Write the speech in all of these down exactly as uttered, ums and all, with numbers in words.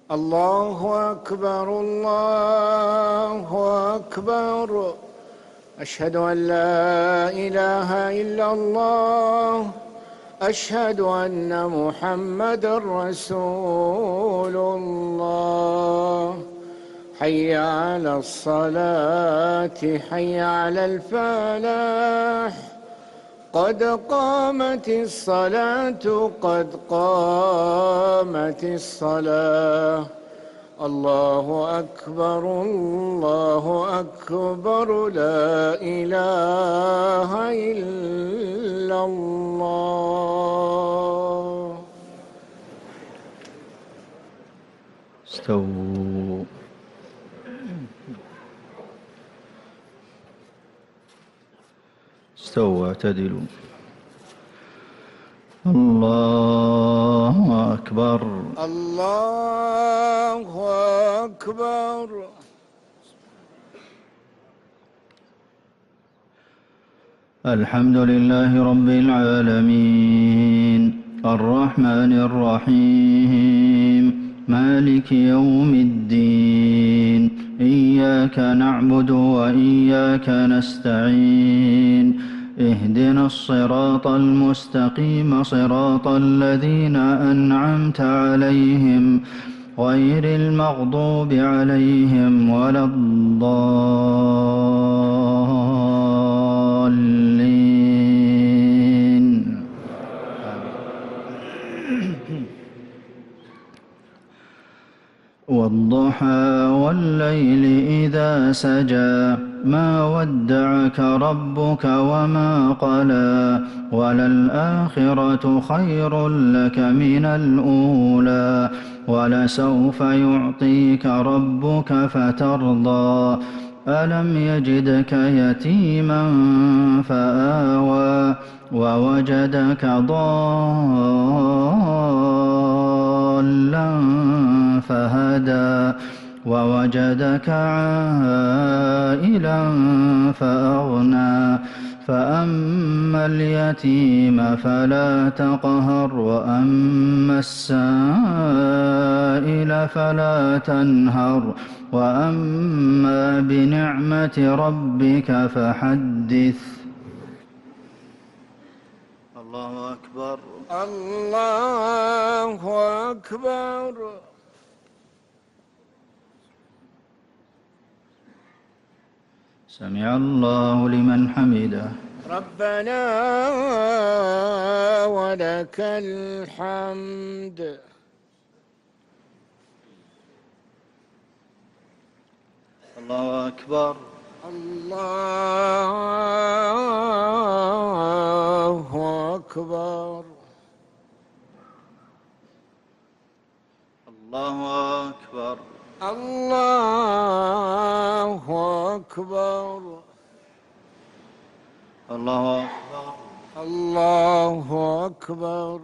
الله أكبر الله أكبر. أشهد أن لا إله إلا الله. أشهد أن محمدًا رسول الله. حي على الصلاة حي على الفلاح. قد قامت الصلاة قد قامت الصلاة. الله أكبر الله أكبر لا إله إلا الله. استووا. استووا اعتدلوا. الله أكبر الله أكبر. الحمد لله رب العالمين الرحمن الرحيم مالك يوم الدين إياك نعبد وإياك نستعين اهدنا الصراط المستقيم صراط الذين أنعمت عليهم غير المغضوب عليهم ولا الضالين. والضحى والليل إذا سجى ما ودعك ربك وما قلى وللآخرة خير لك من الأولى ولسوف يعطيك ربك فترضى ألم يجدك يتيما فآوى ووجدك ضالا فهدى ووجدك عائلا فأغنى فأما اليتيم فلا تقهر وأما السائل فلا تنهر وأما بنعمة ربك فحدث. الله أكبر الله أكبر. سمع الله لمن حمده. ربنا ولك الحمد. الله أكبر الله أكبر. الله أكبر الله أكبر. الله أكبر الله أكبر.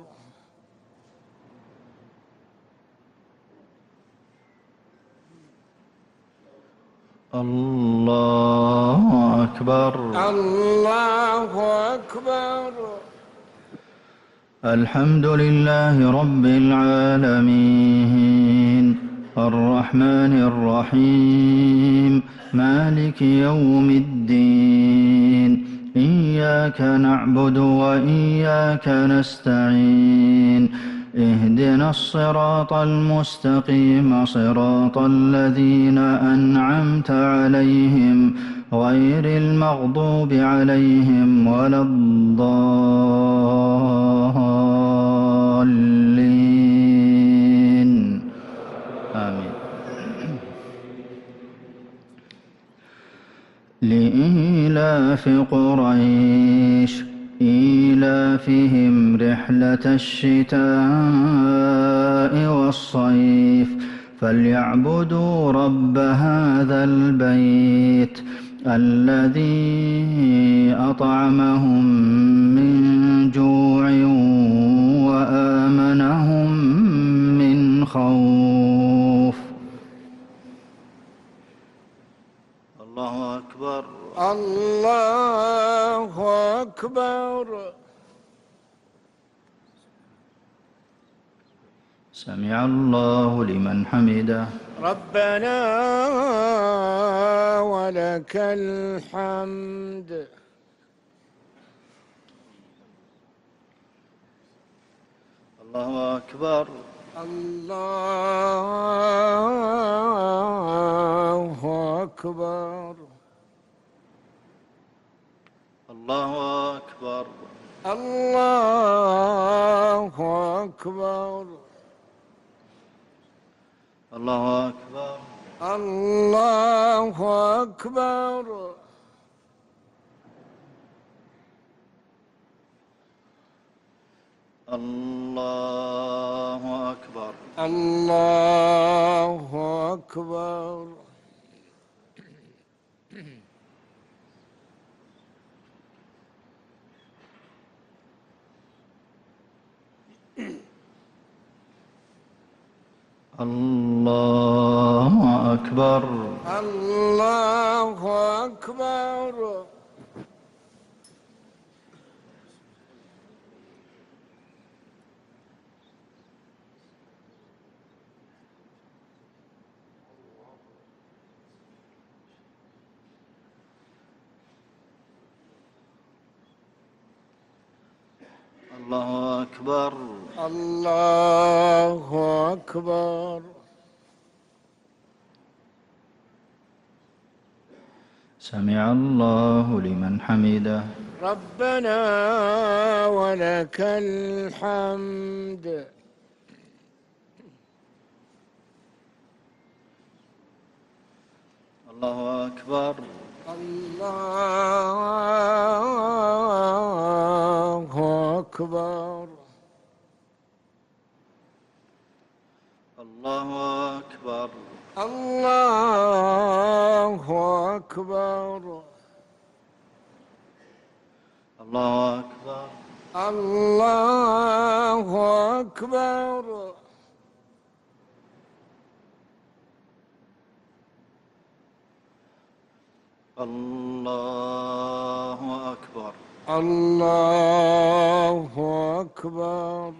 الله أكبر الله أكبر. الحمد لله رب العالمين الرحمن الرحيم مالك يوم الدين إياك نعبد وإياك نستعين اهدنا الصراط المستقيم صراط الذين أنعمت عليهم غير المغضوب عليهم ولا الضالين. آمين. لإيلاف قريش إيلافهم رحلة الشتاء والصيف فليعبدوا رب هذا البيت الذي أطعمهم من جوع وآمنهم من خوف. الله أكبر الله أكبر. سمع الله لمن حمده. ربنا ولك الحمد. الله أكبر. الله أكبر. الله أكبر. الله أكبر. الله أكبر. الله أكبر. الله أكبر. الله أكبر. الله أكبر. الله أكبر. الله أكبر. الله أكبر. سمع الله لمن حمده. ربنا ولك الحمد. الله أكبر. الله أكبر. الله أكبر. الله أكبر. الله أكبر. الله أكبر. الله أكبر. الله أكبر.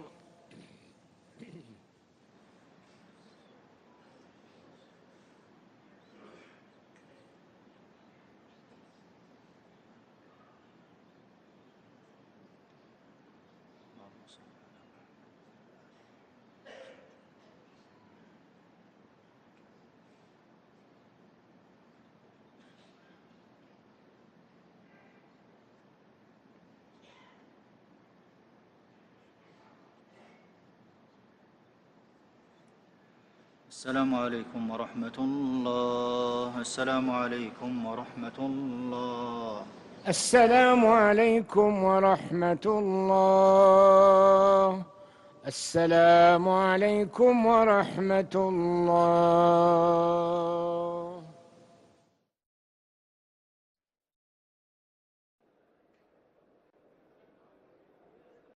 السلام عليكم ورحمة الله. السلام عليكم ورحمة الله. السلام عليكم ورحمة الله. السلام عليكم ورحمة الله.